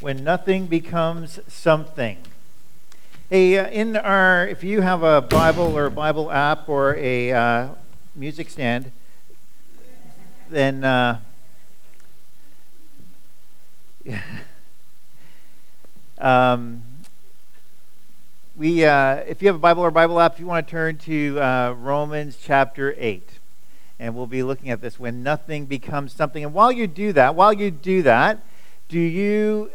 when nothing becomes something. Hey, if you have a Bible or a Bible app or a music stand, then if you have a Bible or Bible app, if you want to turn to Romans chapter 8, and we'll be looking at this when nothing becomes something. And while you do that, do you?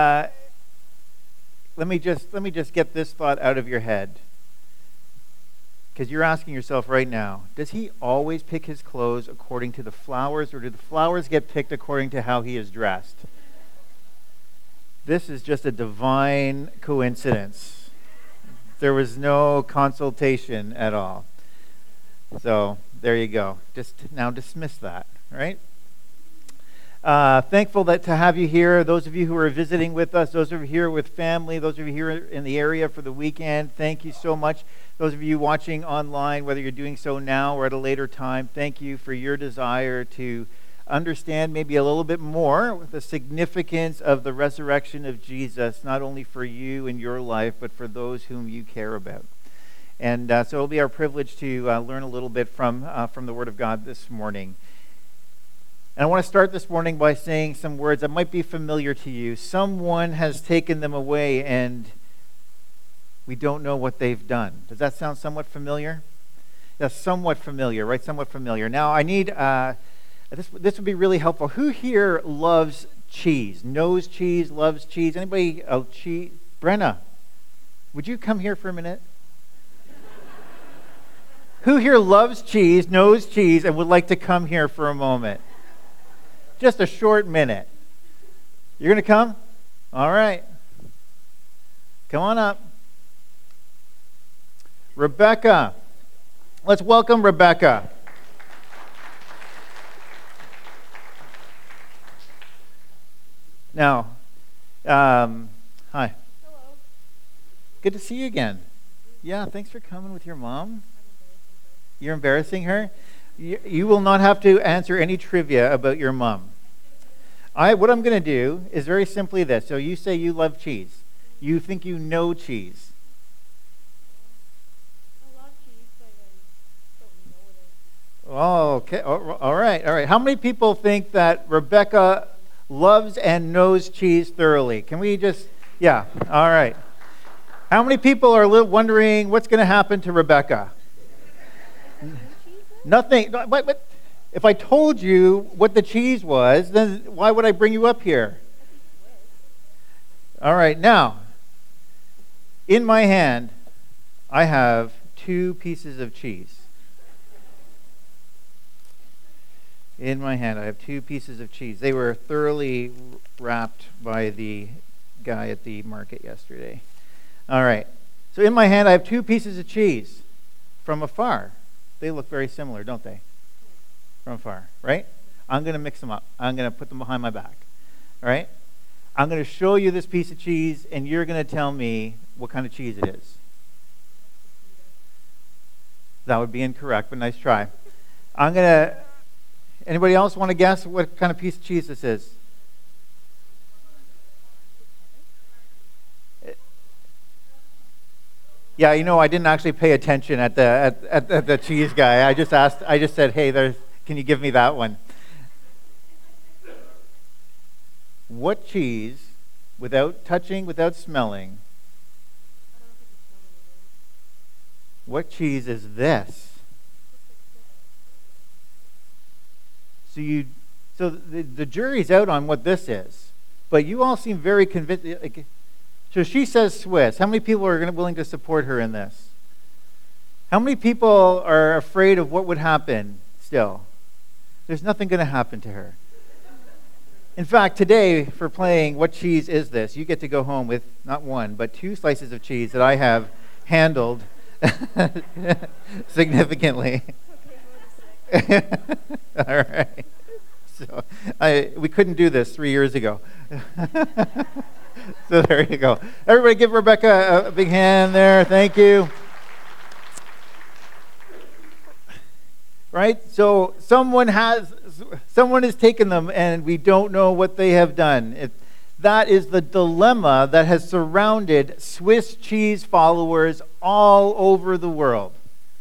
Let me just get this thought out of your head, because you're asking yourself right now: does he always pick his clothes according to the flowers, or do the flowers get picked according to how he is dressed? This is just a divine coincidence. There was no consultation at all. So there you go. Just now dismiss that, right? Thankful to have you here. Those of you who are visiting with us, those of you here with family, those of you here in the area for the weekend, thank you so much. Those of you watching online, whether you're doing so now or at a later time, thank you for your desire to understand maybe a little bit more the significance of the resurrection of Jesus, not only for you and your life, but for those whom you care about. And so it'll be our privilege to learn a little bit from the Word of God this morning. And I want to start this morning by saying some words that might be familiar to you. Someone has taken them away, and we don't know what they've done. Does that sound somewhat familiar? Yeah, somewhat familiar, right? Somewhat familiar. Now, I need... This would be really helpful. Who here loves cheese? Knows cheese, loves cheese? Anybody? Oh, cheese. Brenna, would you come here for a minute? Who here loves cheese, knows cheese, and would like to come here for a moment? Just a short minute. You're going to come? All right. Come on up. Rebecca. Let's welcome Rebecca. Now, hi. Hello. Good to see you again. Yeah, thanks for coming with your mom. You're embarrassing her? You will not have to answer any trivia about your mom. What I'm going to do is very simply this. So you say you love cheese. You think you know cheese. I love cheese, but I don't know what it is. Oh, okay. All right. How many people think that Rebecca loves and knows cheese thoroughly? Can we just, yeah, all right. How many people are wondering what's going to happen to Rebecca? Nothing. But if I told you what the cheese was, then why would I bring you up here? All right, now, in my hand, I have 2 pieces of cheese. In my hand, I have 2 pieces of cheese. They were thoroughly wrapped by the guy at the market yesterday. All right. So in my hand, I have 2 pieces of cheese from afar. They look very similar, don't they? From afar, right? I'm going to mix them up. I'm going to put them behind my back. All right? I'm going to show you this piece of cheese, and you're going to tell me what kind of cheese it is. That would be incorrect, but nice try. Anybody else want to guess what kind of piece of cheese this is? Yeah, I didn't actually pay attention at the cheese guy. I just said, hey, can you give me that one? What cheese, without touching, without smelling, what cheese is this? So the jury's out on what this is, but you all seem very convinced. So she says Swiss. How many people are willing to support her in this? How many people are afraid of what would happen still? There's nothing going to happen to her. In fact, today, for playing What Cheese Is This?, you get to go home with not 1, but 2 slices of cheese that I have handled significantly. All right. So we couldn't do this 3 years ago. So there you go. Everybody give Rebecca a big hand there. Thank you. Right? So someone has taken them, and we don't know what they have done. That is the dilemma that has surrounded Swiss cheese followers all over the world.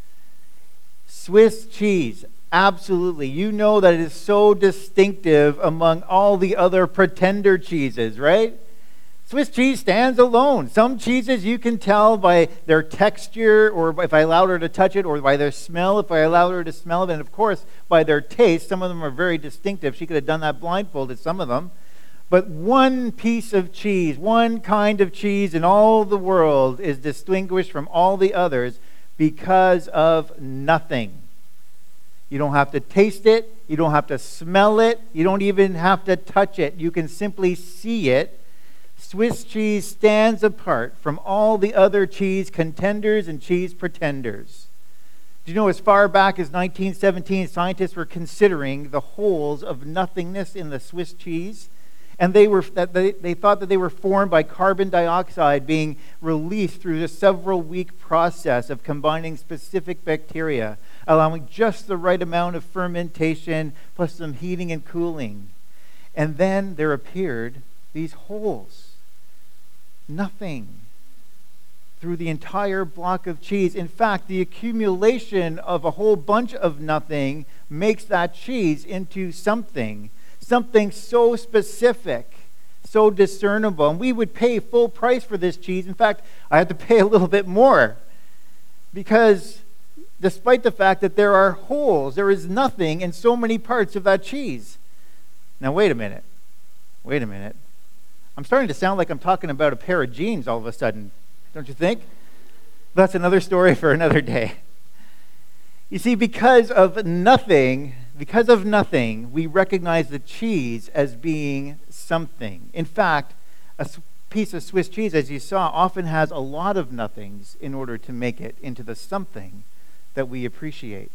Swiss cheese, absolutely. You know that it is so distinctive among all the other pretender cheeses, right? Swiss cheese stands alone. Some cheeses you can tell by their texture, or if I allowed her to touch it, or by their smell, if I allowed her to smell it, and of course by their taste. Some of them are very distinctive. She could have done that blindfolded, some of them. But one piece of cheese, one kind of cheese in all the world is distinguished from all the others because of nothing. You don't have to taste it. You don't have to smell it. You don't even have to touch it. You can simply see it. Swiss cheese stands apart from all the other cheese contenders and cheese pretenders. Do you know, as far back as 1917, scientists were considering the holes of nothingness in the Swiss cheese. And they thought that they were formed by carbon dioxide being released through a several-week process of combining specific bacteria, allowing just the right amount of fermentation plus some heating and cooling. And then there appeared these holes. Nothing through the entire block of cheese. In fact, the accumulation of a whole bunch of nothing makes that cheese into something so specific, so discernible. And we would pay full price for this cheese. In fact, I had to pay a little bit more because despite the fact that there are holes, there is nothing in so many parts of that cheese. Now, wait a minute. I'm starting to sound like I'm talking about a pair of jeans all of a sudden, don't you think? That's another story for another day. You see, because of nothing, we recognize the cheese as being something. In fact, a piece of Swiss cheese, as you saw, often has a lot of nothings in order to make it into the something that we appreciate.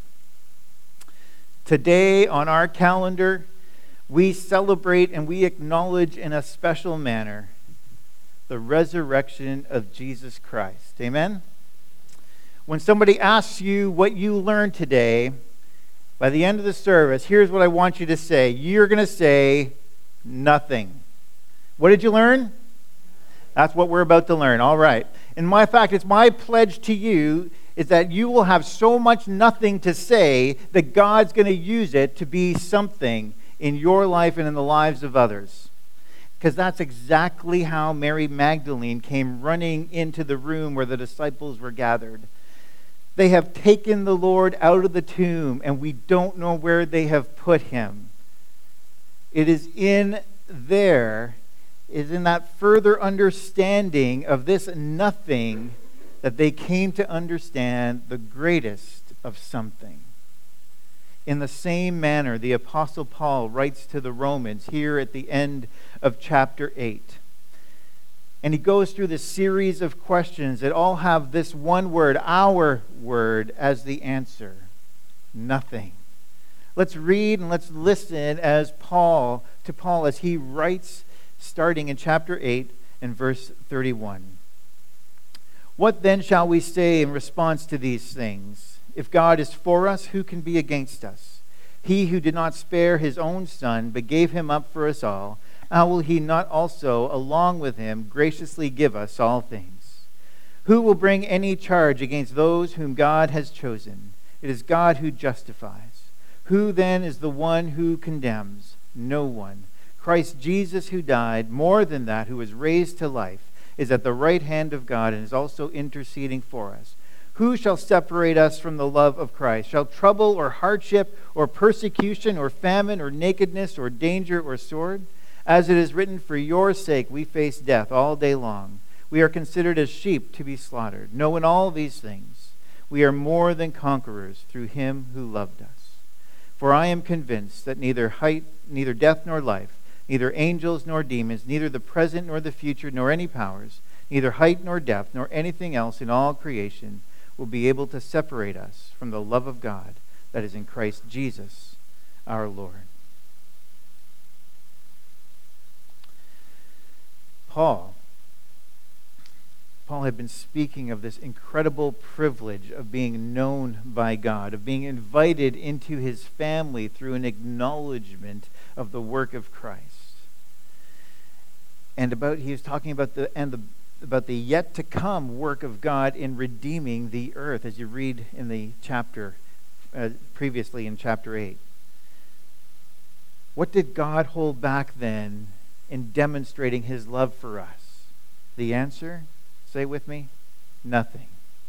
Today on our calendar, we celebrate and we acknowledge in a special manner the resurrection of Jesus Christ. Amen? When somebody asks you what you learned today, by the end of the service, here's what I want you to say. You're going to say nothing. What did you learn? That's what we're about to learn. All right. In my fact, it's my pledge to you is that you will have so much nothing to say that God's going to use it to be something in your life and in the lives of others. Because that's exactly how Mary Magdalene came running into the room where the disciples were gathered. They have taken the Lord out of the tomb, and we don't know where they have put him. It is in that further understanding of this nothing that they came to understand the greatest of something. In the same manner, the Apostle Paul writes to the Romans here at the end of chapter 8. And he goes through this series of questions that all have this one word, our word, as the answer. Nothing. Let's read and let's listen to Paul as he writes, starting in chapter 8 and verse 31. What then shall we say in response to these things? If God is for us, who can be against us? He who did not spare his own son, but gave him up for us all, how will he not also, along with him, graciously give us all things? Who will bring any charge against those whom God has chosen? It is God who justifies. Who then is the one who condemns? No one. Christ Jesus, who died, more than that, who was raised to life, is at the right hand of God and is also interceding for us. Who shall separate us from the love of Christ? Shall trouble or hardship or persecution or famine or nakedness or danger or sword? As it is written, for your sake we face death all day long. We are considered as sheep to be slaughtered. No, in all these things we are more than conquerors through him who loved us. For I am convinced that neither height, neither death nor life, neither angels nor demons, neither the present nor the future, nor any powers, neither height nor depth, nor anything else in all creation will be able to separate us from the love of God that is in Christ Jesus our Lord. Paul had been speaking of this incredible privilege of being known by God, of being invited into his family through an acknowledgement of the work of Christ. And he was talking about the yet to come work of God in redeeming the earth, as you read in the chapter previously in chapter 8. What did God hold back then in demonstrating his love for us? The answer, say with me, nothing.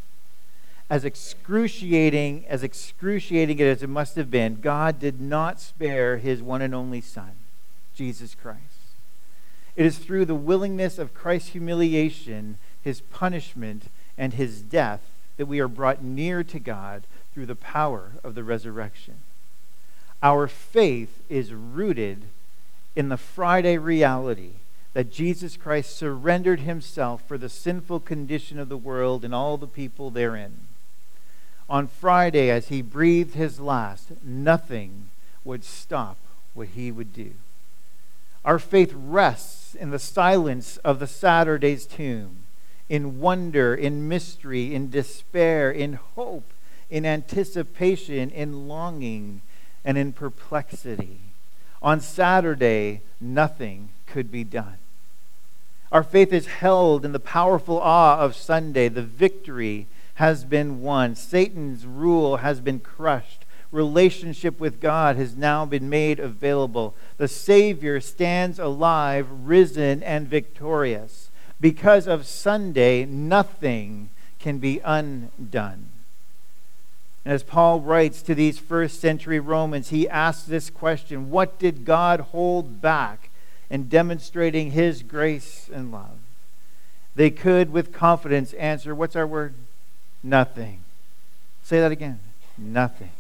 As excruciating as it must have been, God did not spare his one and only Son, Jesus Christ. It is through the willingness of Christ's humiliation, his punishment, and his death that we are brought near to God through the power of the resurrection. Our faith is rooted in the Friday reality that Jesus Christ surrendered himself for the sinful condition of the world and all the people therein. On Friday, as he breathed his last, nothing would stop what he would do. Our faith rests in the silence of the Saturday's tomb, in wonder, in mystery, in despair, in hope, in anticipation, in longing, and in perplexity. On Saturday, nothing could be done. Our faith is held in the powerful awe of Sunday. The victory has been won. Satan's rule has been crushed. Relationship with God has now been made available. The Savior stands alive, risen, and victorious. Because of Sunday, nothing can be undone. And as Paul writes to these first century Romans, he asks this question: what did God hold back in demonstrating his grace and love? They could with confidence answer, what's our word? Nothing. Say that again. Nothing.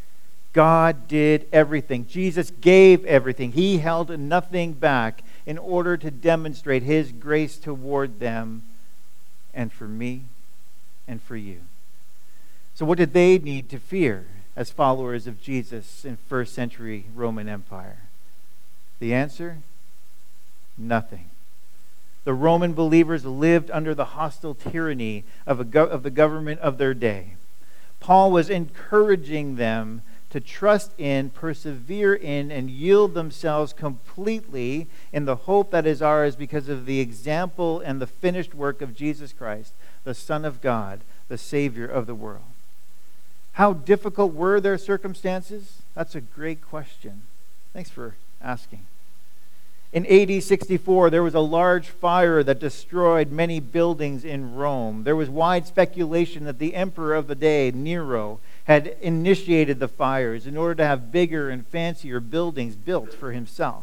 God did everything. Jesus gave everything. He held nothing back in order to demonstrate his grace toward them and for me and for you. So what did they need to fear as followers of Jesus in first century Roman Empire? The answer? Nothing. The Roman believers lived under the hostile tyranny of the government of their day. Paul was encouraging them to trust in, persevere in, and yield themselves completely in the hope that is ours because of the example and the finished work of Jesus Christ, the Son of God, the Savior of the world. How difficult were their circumstances? That's a great question. Thanks for asking. In AD 64, there was a large fire that destroyed many buildings in Rome. There was wide speculation that the emperor of the day, Nero, had initiated the fires in order to have bigger and fancier buildings built for himself.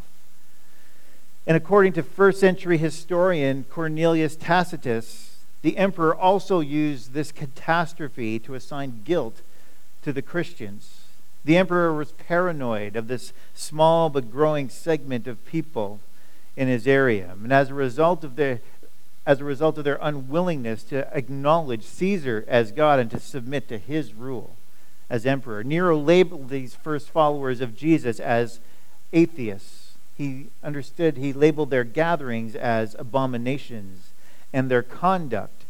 And according to first century historian Cornelius Tacitus, the emperor also used this catastrophe to assign guilt to the Christians. The emperor was paranoid of this small but growing segment of people in his area. And as a result of their unwillingness to acknowledge Caesar as God and to submit to his rule as emperor, Nero labeled these first followers of Jesus as atheists. He labeled their gatherings as abominations, and their conduct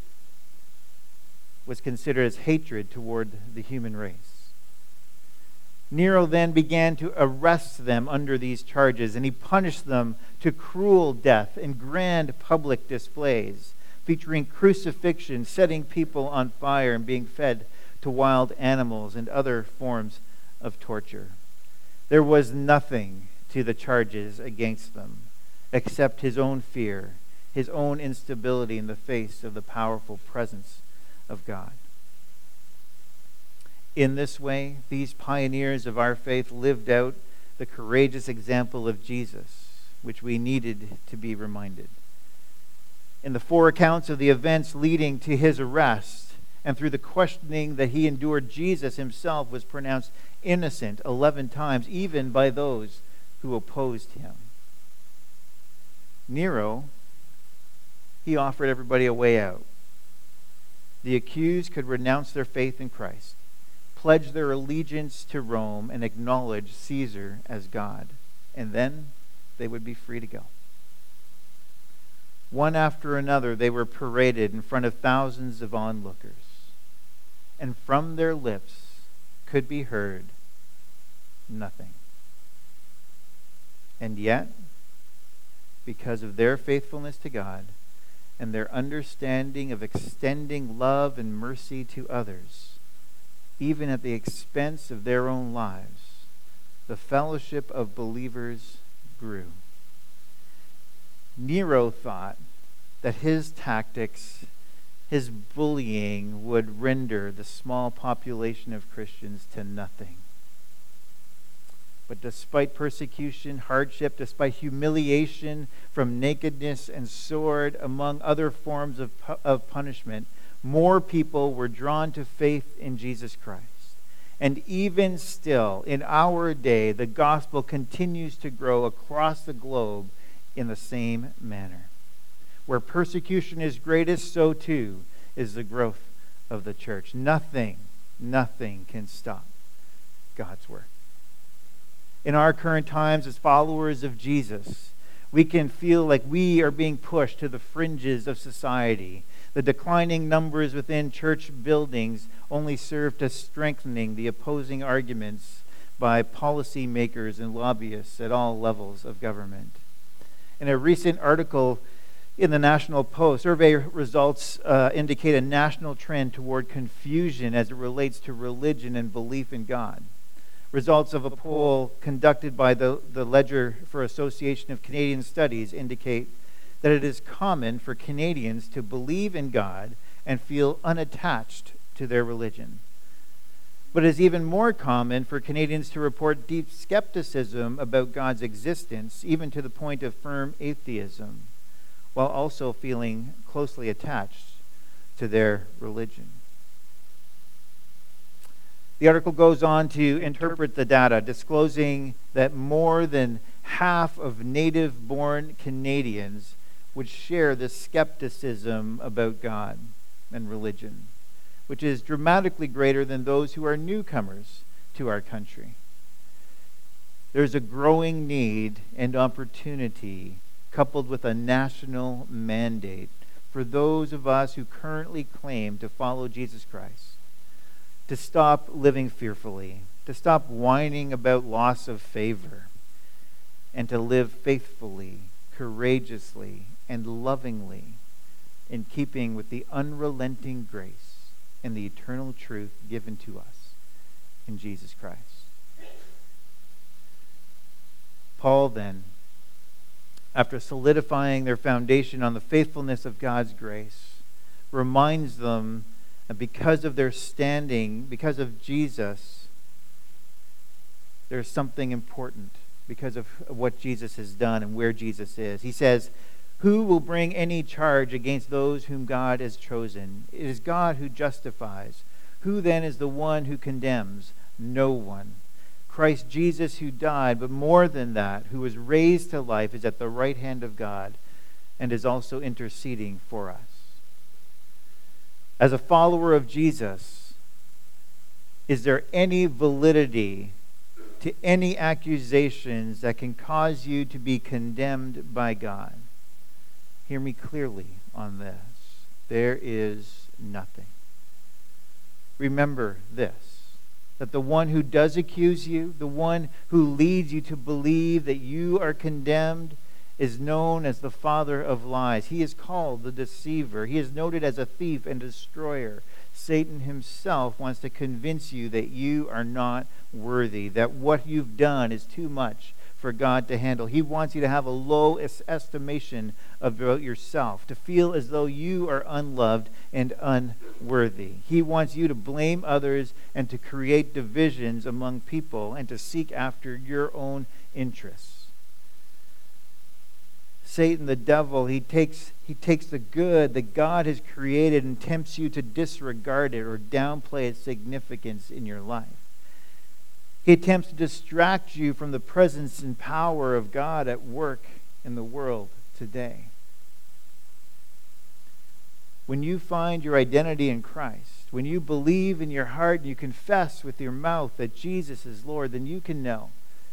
was considered as hatred toward the human race. Nero then began to arrest them under these charges, and he punished them to cruel death in grand public displays, featuring crucifixion, setting people on fire, and being fed to wild animals and other forms of torture. There was nothing to the charges against them except his own fear, his own instability in the face of the powerful presence of God. In this way, these pioneers of our faith lived out the courageous example of Jesus, which we needed to be reminded. In the four accounts of the events leading to his arrest and through the questioning that he endured, Jesus himself was pronounced innocent 11 times, even by those who opposed him. Nero, he offered everybody a way out. The accused could renounce their faith in Christ, pledge their allegiance to Rome, and acknowledge Caesar as God. And then they would be free to go. One after another, they were paraded in front of thousands of onlookers. And from their lips could be heard nothing. And yet, because of their faithfulness to God and their understanding of extending love and mercy to others, even at the expense of their own lives, the fellowship of believers grew. Nero thought that his tactics, his bullying, would render the small population of Christians to nothing. But despite persecution, hardship, despite humiliation from nakedness and sword, among other forms of punishment, more people were drawn to faith in Jesus Christ. And even still, in our day, the gospel continues to grow across the globe in the same manner. Where persecution is greatest, so too is the growth of the church. Nothing can stop God's work. In our current times as followers of Jesus, we can feel like we are being pushed to the fringes of society. The declining numbers within church buildings only serve to strengthening the opposing arguments by policymakers and lobbyists at all levels of government. In a recent article in the National Post, survey results indicate a national trend toward confusion as it relates to religion and belief in God. Results of a poll conducted by the Ledger for Association of Canadian Studies indicate that it is common for Canadians to believe in God and feel unattached to their religion. But it is even more common for Canadians to report deep skepticism about God's existence, even to the point of firm atheism, while also feeling closely attached to their religion. The article goes on to interpret the data, disclosing that more than half of native-born Canadians would share this skepticism about God and religion, which is dramatically greater than those who are newcomers to our country. There's a growing need and opportunity, coupled with a national mandate, for those of us who currently claim to follow Jesus Christ, to stop living fearfully, to stop whining about loss of favor, and to live faithfully, courageously, and lovingly in keeping with the unrelenting grace and the eternal truth given to us in Jesus Christ. Paul then, after solidifying their foundation on the faithfulness of God's grace, reminds them that because of their standing, because of Jesus, there's something important because of what Jesus has done and where Jesus is. He says, "Who will bring any charge against those whom God has chosen? It is God who justifies. Who then is the one who condemns? No one. Christ Jesus, who died, but more than that, who was raised to life, is at the right hand of God and is also interceding for us." As a follower of Jesus, is there any validity to any accusations that can cause you to be condemned by God? Hear me clearly on this. There is nothing. Remember this, that the one who does accuse you, the one who leads you to believe that you are condemned, is known as the father of lies. He is called the deceiver. He is noted as a thief and destroyer. Satan himself wants to convince you that you are not worthy, that what you've done is too much for God to handle. He wants you to have a low estimation about yourself, to feel as though you are unloved and unworthy. He wants you to blame others and to create divisions among people and to seek after your own interests. Satan, the devil, he takes the good that God has created and tempts you to disregard it or downplay its significance in your life. He attempts to distract you from the presence and power of God at work in the world today. When you find your identity in Christ, when you believe in your heart and you confess with your mouth that Jesus is Lord, then you can know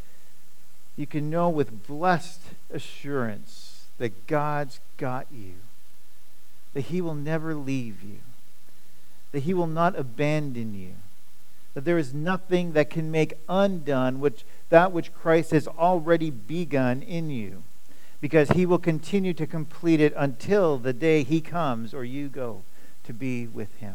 with blessed assurance that God's got you, that He will never leave you, that He will not abandon you, that there is nothing that can make undone that which Christ has already begun in you, because he will continue to complete it until the day he comes or you go to be with him.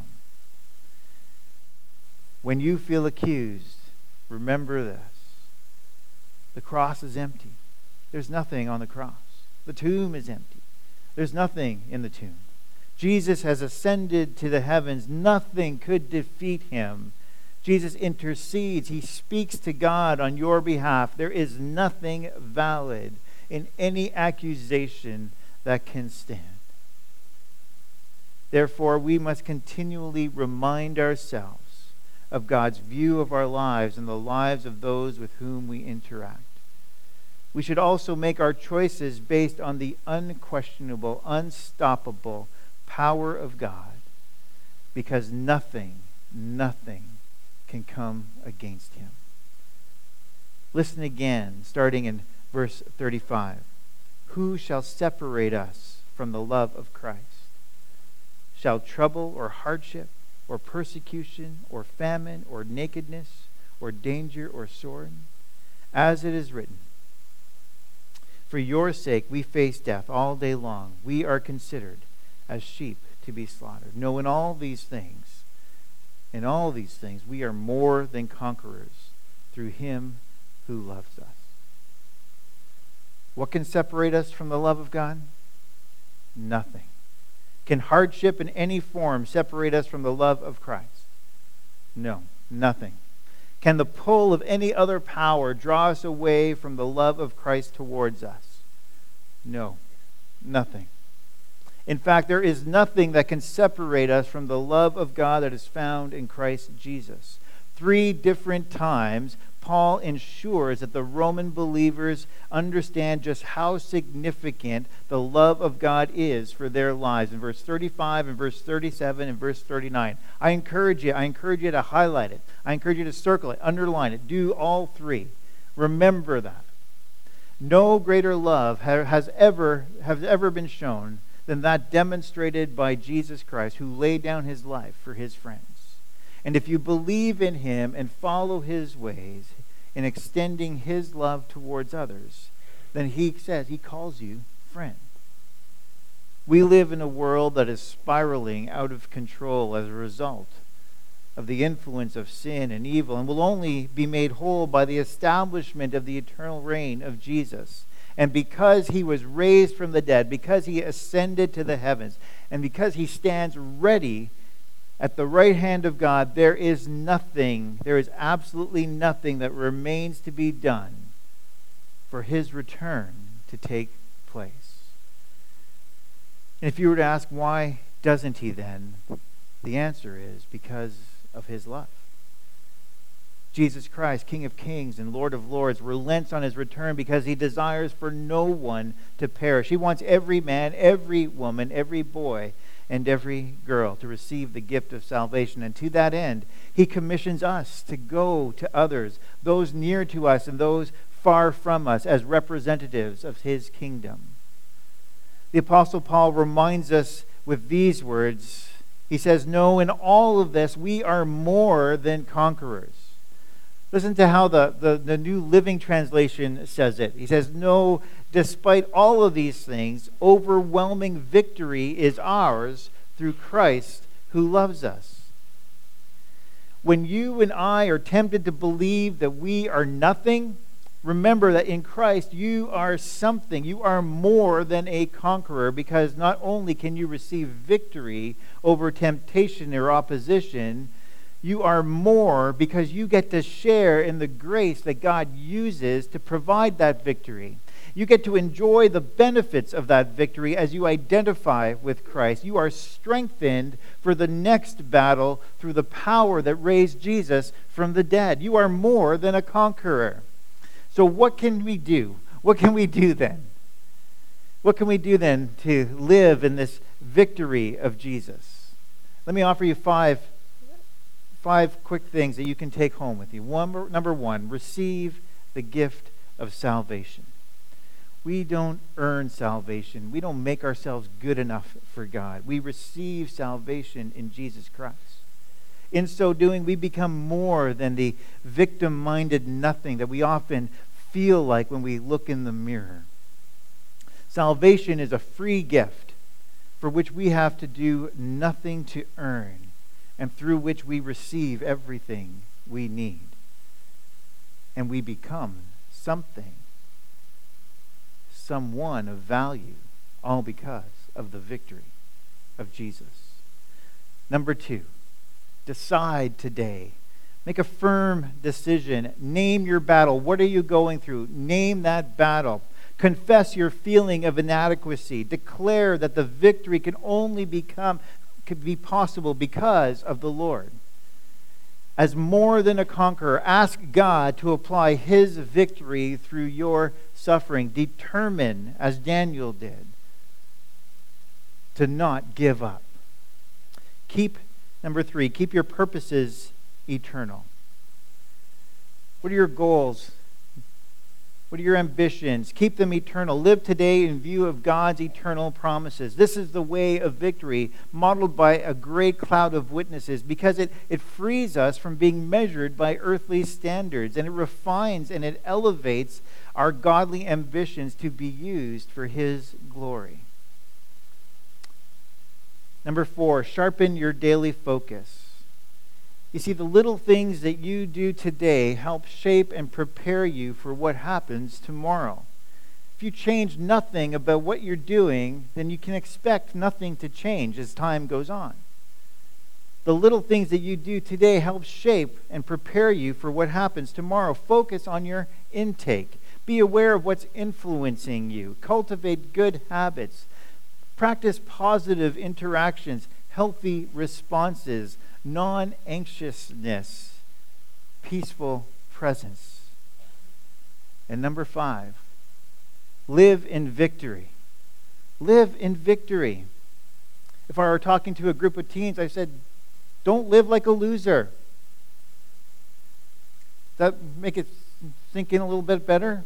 When you feel accused, remember this. The cross is empty. There's nothing on the cross. The tomb is empty. There's nothing in the tomb. Jesus has ascended to the heavens. Nothing could defeat him. Jesus intercedes. He speaks to God on your behalf. There is nothing valid in any accusation that can stand. Therefore, we must continually remind ourselves of God's view of our lives and the lives of those with whom we interact. We should also make our choices based on the unquestionable, unstoppable power of God, because nothing can come against him. Listen again, starting in verse 35. Who shall separate us from the love of Christ? Shall trouble or hardship or persecution or famine or nakedness or danger or sword? As it is written, for your sake we face death all day long. We are considered as sheep to be slaughtered. No, in all these things, we are more than conquerors through him who loves us. What can separate us from the love of God? Nothing. Can hardship in any form separate us from the love of Christ? No, nothing. Can the pull of any other power draw us away from the love of Christ towards us? No, nothing. In fact, there is nothing that can separate us from the love of God that is found in Christ Jesus. 3 different times, Paul ensures that the Roman believers understand just how significant the love of God is for their lives. In verse 35, and verse 37, and verse 39. I encourage you to highlight it. I encourage you to circle it, underline it. Do all 3. Remember that. No greater love has ever been shown than that demonstrated by Jesus Christ, who laid down his life for his friends. And if you believe in him and follow his ways in extending his love towards others, then he calls you friend. We live in a world that is spiraling out of control as a result of the influence of sin and evil, and will only be made whole by the establishment of the eternal reign of Jesus. And because he was raised from the dead, because he ascended to the heavens, and because he stands ready at the right hand of God, there is absolutely nothing that remains to be done for his return to take place. And if you were to ask, why doesn't he then? The answer is because of his love. Jesus Christ, King of Kings and Lord of Lords, relents on his return because he desires for no one to perish. He wants every man, every woman, every boy, and every girl to receive the gift of salvation. And to that end, he commissions us to go to others, those near to us and those far from us, as representatives of his kingdom. The Apostle Paul reminds us with these words. He says, no, in all of this, we are more than conquerors. Listen to how the New Living Translation says it. He says, no, despite all of these things, overwhelming victory is ours through Christ who loves us. When you and I are tempted to believe that we are nothing, remember that in Christ you are something. You are more than a conqueror, because not only can you receive victory over temptation or opposition, you are more because you get to share in the grace that God uses to provide that victory. You get to enjoy the benefits of that victory as you identify with Christ. You are strengthened for the next battle through the power that raised Jesus from the dead. You are more than a conqueror. So what can we do? What can we do then? What can we do then to live in this victory of Jesus? Let me offer you five quick things that you can take home with you. Number one, receive the gift of salvation. We don't earn salvation. We don't make ourselves good enough for God. We receive salvation in Jesus Christ. In so doing, we become more than the victim-minded nothing that we often feel like when we look in the mirror. Salvation is a free gift for which we have to do nothing to earn and through which we receive everything we need. And we become something, someone of value, all because of the victory of Jesus. Number 2, decide today. Make a firm decision. Name your battle. What are you going through? Name that battle. Confess your feeling of inadequacy. Declare that the victory can be possible because of the Lord. As more than a conqueror, ask God to apply His victory through your suffering. Determine, as Daniel did, to not give up. Number 3, keep your purposes eternal. What are your goals? What are your ambitions? Keep them eternal. Live today in view of God's eternal promises. This is the way of victory, modeled by a great cloud of witnesses, because it frees us from being measured by earthly standards, and it refines and it elevates our godly ambitions to be used for His glory. Number 4, sharpen your daily focus. You see, the little things that you do today help shape and prepare you for what happens tomorrow. If you change nothing about what you're doing, then you can expect nothing to change as time goes on. The little things that you do today help shape and prepare you for what happens tomorrow. Focus on your intake. Be aware of what's influencing you. Cultivate good habits. Practice positive interactions, healthy responses, non-anxiousness, peaceful presence. And number 5, live in victory. Live in victory. If I were talking to a group of teens, I said, don't live like a loser. Does that make it sink in a little bit better?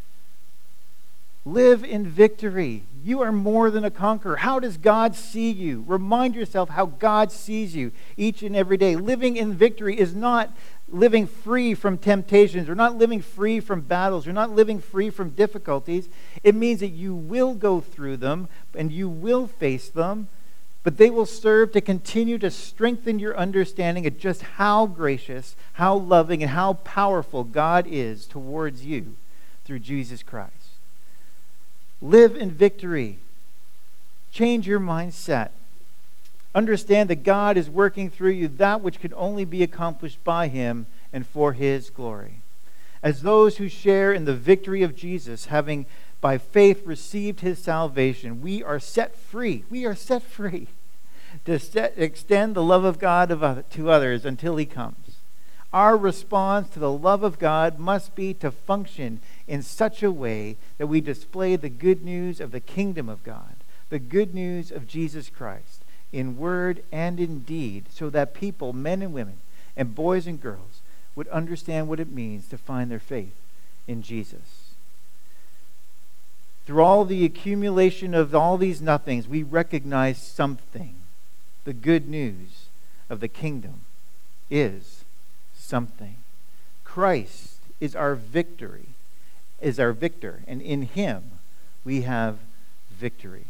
Live in victory. You are more than a conqueror. How does God see you? Remind yourself how God sees you each and every day. Living in victory is not living free from temptations. We're not living free from battles. You're not living free from difficulties. It means that you will go through them and you will face them, but they will serve to continue to strengthen your understanding of just how gracious, how loving, and how powerful God is towards you through Jesus Christ. Live in victory. Change your mindset. Understand that God is working through you that which can only be accomplished by Him and for His glory. As those who share in the victory of Jesus, having by faith received His salvation, we are set free. We are set free to extend the love of God to others until He comes. Our response to the love of God must be to function in such a way that we display the good news of the kingdom of God, the good news of Jesus Christ, in word and in deed, so that people, men and women, and boys and girls, would understand what it means to find their faith in Jesus. Through all the accumulation of all these nothings, we recognize something. The good news of the kingdom is something. Christ is our victor, and in Him we have victory.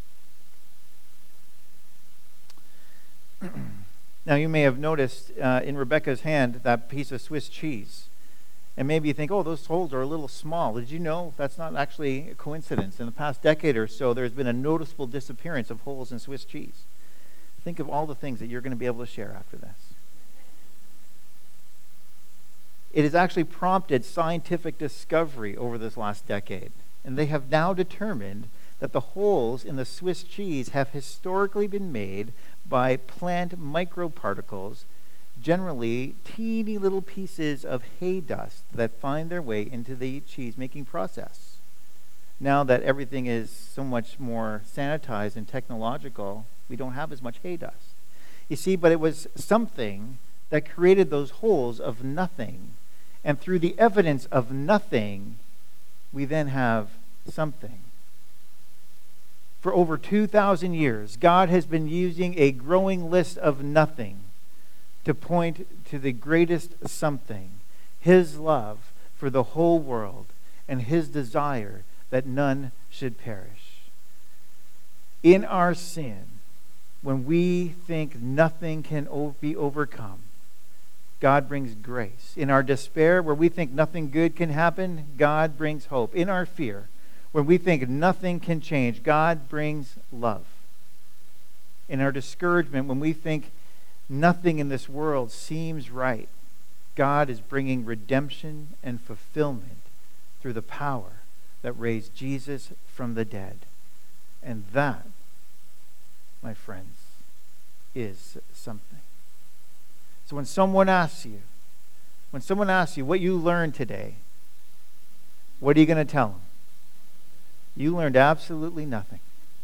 Now you may have noticed in Rebecca's hand that piece of Swiss cheese. And maybe you think, oh, those holes are a little small. Did you know that's not actually a coincidence? In the past decade or so, there's been a noticeable disappearance of holes in Swiss cheese. Think of all the things that you're going to be able to share after this. It has actually prompted scientific discovery over this last decade. And they have now determined that the holes in the Swiss cheese have historically been made by plant microparticles, generally teeny little pieces of hay dust that find their way into the cheese-making process. Now that everything is so much more sanitized and technological, we don't have as much hay dust. You see, but it was something that created those holes of nothing. And through the evidence of nothing, we then have something. For over 2,000 years, God has been using a growing list of nothing to point to the greatest something, His love for the whole world and His desire that none should perish. In our sin, when we think nothing can be overcome, God brings grace. In our despair, where we think nothing good can happen, God brings hope. In our fear, when we think nothing can change, God brings love. In our discouragement, when we think nothing in this world seems right, God is bringing redemption and fulfillment through the power that raised Jesus from the dead. And that, my friends, is something. So when someone asks you what you learned today, what are you going to tell them? You learned absolutely nothing.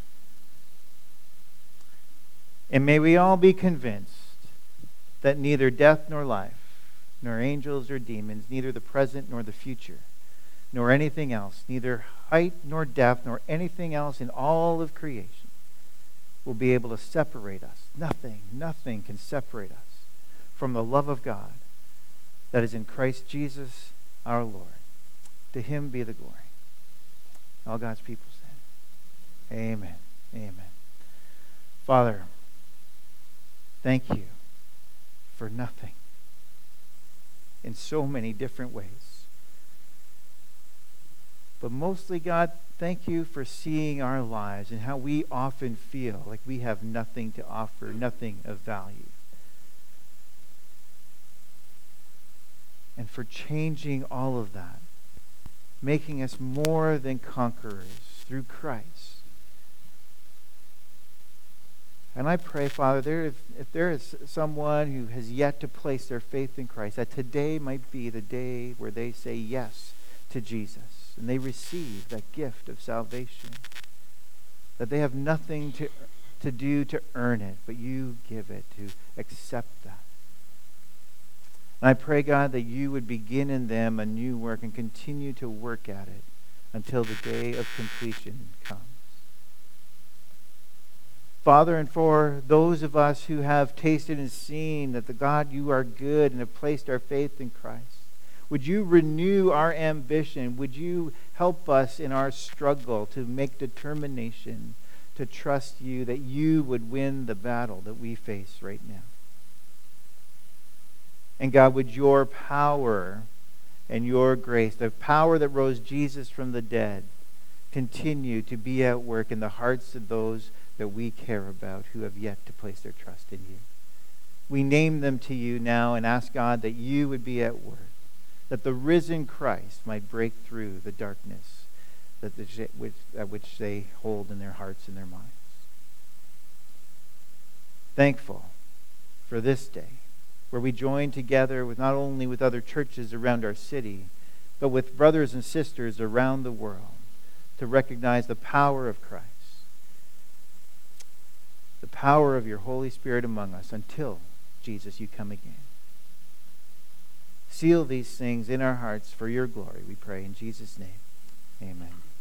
And may we all be convinced that neither death nor life, nor angels or demons, neither the present nor the future, nor anything else, neither height nor depth, nor anything else in all of creation will be able to separate us. Nothing can separate us from the love of God that is in Christ Jesus our Lord. To him be the glory. All God's people said, amen. Amen. Father, thank you for nothing in so many different ways. But mostly, God, thank you for seeing our lives and how we often feel like we have nothing to offer, nothing of value. And for changing all of that, making us more than conquerors through Christ. And I pray, Father, if there is someone who has yet to place their faith in Christ, that today might be the day where they say yes to Jesus and they receive that gift of salvation. That they have nothing to do to earn it, but you give it, to accept that. And I pray, God, that you would begin in them a new work and continue to work at it until the day of completion comes. Father, and for those of us who have tasted and seen that the God, you are good and have placed our faith in Christ, would you renew our ambition? Would you help us in our struggle to make determination to trust you, that you would win the battle that we face right now? And God, would your power and your grace, the power that rose Jesus from the dead, continue to be at work in the hearts of those that we care about who have yet to place their trust in you. We name them to you now and ask, God, that you would be at work, that the risen Christ might break through the darkness which they hold in their hearts and their minds. Thankful for this day, where we join together with not only with other churches around our city, but with brothers and sisters around the world to recognize the power of Christ, the power of your Holy Spirit among us until, Jesus, you come again. Seal these things in our hearts for your glory, we pray in Jesus' name. Amen.